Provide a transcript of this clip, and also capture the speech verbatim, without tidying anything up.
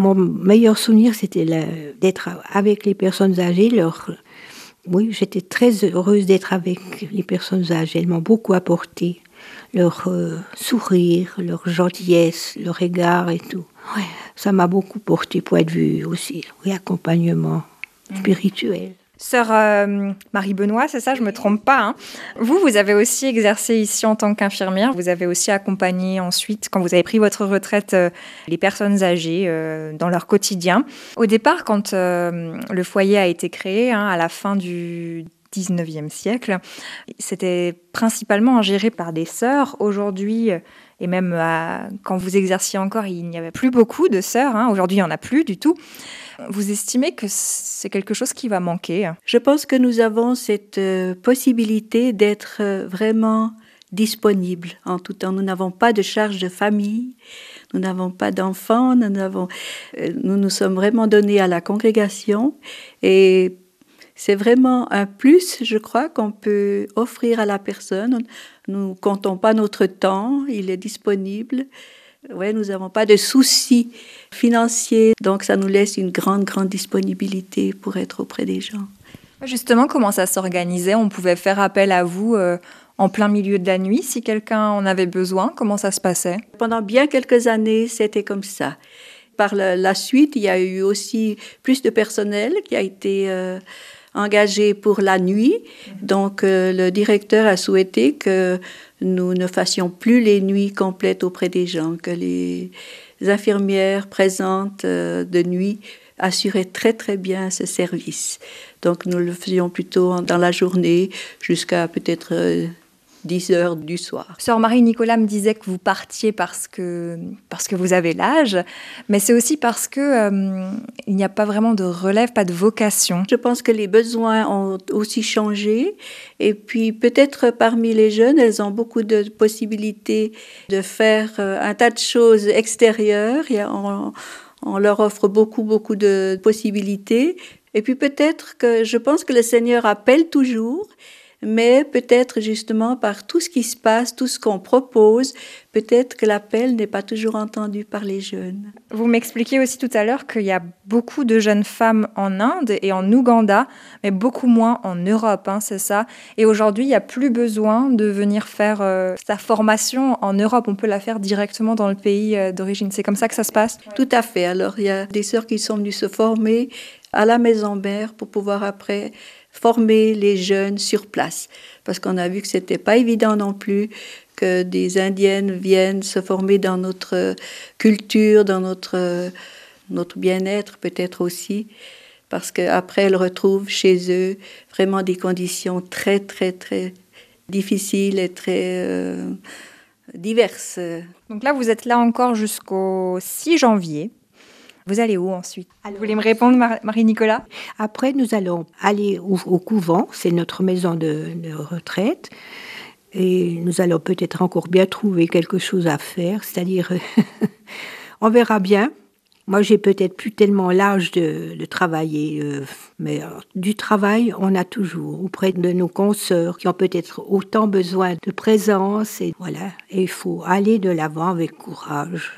Mon meilleur souvenir, c'était la- d'être avec les personnes âgées. Leur... Oui, j'étais très heureuse d'être avec les personnes âgées. Elles m'ont beaucoup apporté. Leur euh, sourire, leur gentillesse, leur regard et tout. Ouais, ça m'a beaucoup porté, point de vue aussi. Oui, accompagnement spirituel. Sœur euh, Marie-Benoît, c'est ça, je ne me trompe pas. Hein. Vous, vous avez aussi exercé ici en tant qu'infirmière. Vous avez aussi accompagné ensuite, quand vous avez pris votre retraite, euh, les personnes âgées euh, dans leur quotidien. Au départ, quand euh, le foyer a été créé, hein, à la fin du dix-neuvième siècle, c'était principalement géré par des sœurs. Aujourd'hui, et même à, quand vous exerciez encore, il n'y avait plus beaucoup de sœurs. Hein. Aujourd'hui, il n'y en a plus du tout. Vous estimez que c'est quelque chose qui va manquer? Je pense que nous avons cette euh, possibilité d'être euh, vraiment disponibles en tout temps. Nous n'avons pas de charge de famille, nous n'avons pas d'enfants, nous, n'avons, euh, nous nous sommes vraiment donnés à la congrégation et c'est vraiment un plus, je crois, qu'on peut offrir à la personne. Nous ne comptons pas notre temps, il est disponible. Ouais, nous n'avons pas de soucis financiers, donc ça nous laisse une grande, grande disponibilité pour être auprès des gens. Justement, comment ça s'organisait? On pouvait faire appel à vous euh, en plein milieu de la nuit si quelqu'un en avait besoin? Comment ça se passait? Pendant bien quelques années, c'était comme ça. Par la, la suite, il y a eu aussi plus de personnel qui a été euh, engagé pour la nuit. Donc, euh, le directeur a souhaité que nous ne fassions plus les nuits complètes auprès des gens, que les infirmières présentes euh, de nuit assuraient très très bien ce service. Donc nous le faisions plutôt dans la journée jusqu'à peut-être euh, dix heures du soir. Sœur Marie-Nicolas me disait que vous partiez parce que, parce que vous avez l'âge, mais c'est aussi parce qu'il euh, n'y a pas vraiment de relève, pas de vocation. Je pense que les besoins ont aussi changé et puis peut-être parmi les jeunes, elles ont beaucoup de possibilités de faire un tas de choses extérieures. Il y a, on, on leur offre beaucoup, beaucoup de possibilités. Et puis peut-être que je pense que le Seigneur appelle toujours, mais peut-être justement par tout ce qui se passe, tout ce qu'on propose, peut-être que l'appel n'est pas toujours entendu par les jeunes. Vous m'expliquiez aussi tout à l'heure qu'il y a beaucoup de jeunes femmes en Inde et en Ouganda, mais beaucoup moins en Europe, hein, c'est ça. Et aujourd'hui, il n'y a plus besoin de venir faire euh, sa formation en Europe. On peut la faire directement dans le pays euh, d'origine. C'est comme ça que ça se passe? Tout à fait. Alors, il y a des sœurs qui sont venues se former à la maison mère pour pouvoir après former les jeunes sur place. Parce qu'on a vu que c'était pas évident non plus que des Indiennes viennent se former dans notre culture, dans notre, notre bien-être peut-être aussi. Parce qu'après, elles retrouvent chez eux vraiment des conditions très, très, très difficiles et très euh, diverses. Donc là, vous êtes là encore jusqu'au six janvier. Vous allez où ensuite? Alors, vous voulez me répondre, Marie-Nicolas? Après, nous allons aller au, au couvent, c'est notre maison de, de retraite, et nous allons peut-être encore bien trouver quelque chose à faire, c'est-à-dire, on verra bien. Moi, j'ai peut-être plus tellement l'âge de, de travailler, euh, mais euh, du travail, on a toujours auprès de nos consoeurs qui ont peut-être autant besoin de présence, et voilà, et il faut aller de l'avant avec courage.